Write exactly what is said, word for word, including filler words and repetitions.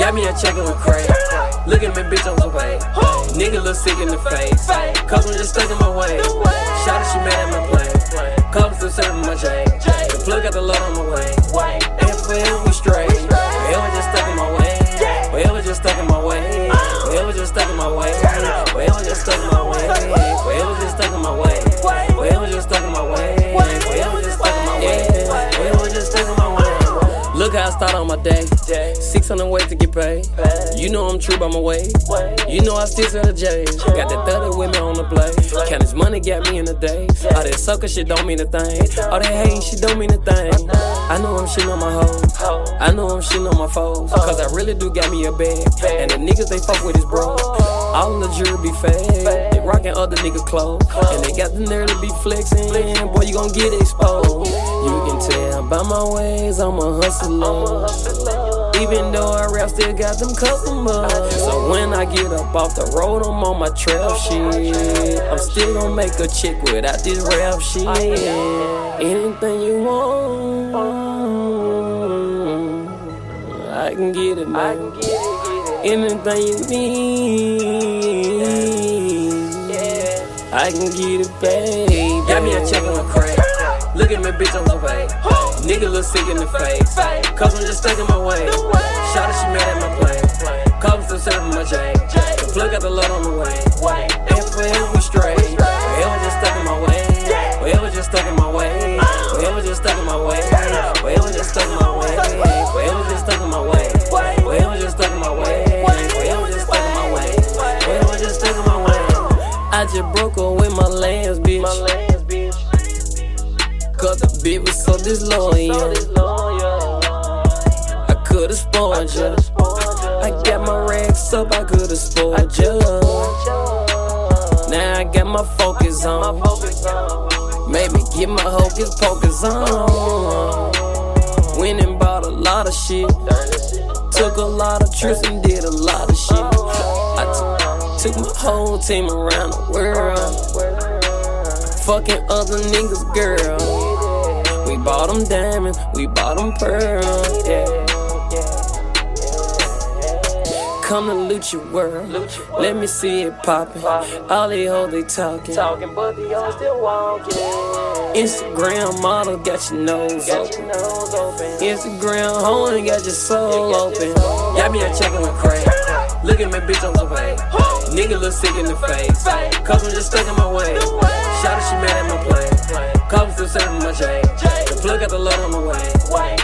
Got me a checker with crack. Look at me, bitch, I'm so paid. Nigga look sick in the face. Cause I'm just stuck in my way. Shot her, she mad at my play. Call her still serving my chain. The plug got the load on my way. And forever we straight. Forever just stuck in my way. Forever just stuck in my way. Forever just stuck in my way. Forever just stuck in my way. Forever just stuck in my way. Forever just stuck in my way. Forever just stuck in my way. Forever just stuck in my way. Look how I start on my day. six hundred ways to get paid. You know I'm true by my way. You know I still sell the J. Got that thirty with me on the play. Count this money got me in the day. All that sucker shit don't mean a thing. All that hating shit don't mean a thing. I know I'm shitting on my hoes. I know I'm shitting on my foes. Cause I really do got me a bag. And the niggas they fuck with is bro. All the jury be fake. They rockin' other niggas' clothes. And they got the nerve to be flexing. Boy, you gon' get exposed. You can tell by my ways I'm a hustler. Even though I rap, still got them customers. So when I get up off the road, I'm on my trap shit. I'm still gon' make a chick without this rap shit. Anything you want, I can get it, man. Anything you need, I can get it, babe. Got me a check on crack. Look at me, bitch, I'm so paid. Nigga look sick in the face. Cause I'm just stuck in my way. Shot her, she mad at my play. Call her still serving my chain. The plug got the load on the way. And forever we straight. Forever just stuck in my way. Forever just stuck in my way. Forever just stuck in my way. Forever just stuck in my way. Forever just stuck in my way. Forever just stuck in my way. Forever just stuck in my way. Forever just stuck in my way. I just broke up with my last bitch. Cause the bitch was so disloyal. I could've spoiled ya. I got my racks up, I could've spoiled ya. Now I got my focus on. Made me get my hocus pocus on. Went and bought a lot of shit. Took a lot of trips and did a lot of shit. I t- took my whole team around the world. Fucking other niggas, girl. We bought them diamonds, we bought them pearls, yeah. Come to loot your world, let me see it poppin'. All these hoes they talkin', but the hoes still walkin'. Instagram model got your nose open. Instagram hoe ain't got your soul open. Got me a check on crack. Look at me, bitch, I'm so paid. Nigga look sick in the face. Cause I'm just stuck in my way. Shot her, she mad at my play. Call her still serving my chain. The plug got the load on the way.